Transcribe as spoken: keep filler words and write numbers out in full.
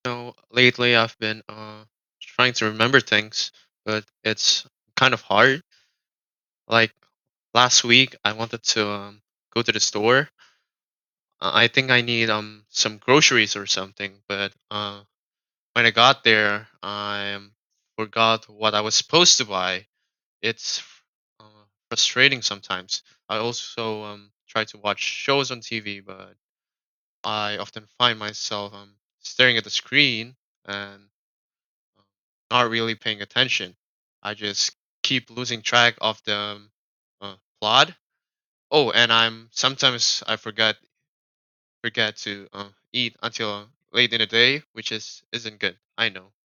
know, lately I've been uh trying to remember things, but it's kind of hard. Like last week, I wanted to um go to the store. Uh, I think I need um some groceries or something, but uh when I got there, I um, forgot what I was supposed to buy. It's uh, frustrating sometimes. I also um try to watch shows on T V, but I often find myself um staring at the screen and uh, not really paying attention. I just keep losing track of the um, uh, plot. Oh, and I'm sometimes I forget forget to uh, eat until late in the day, which is isn't good. I know.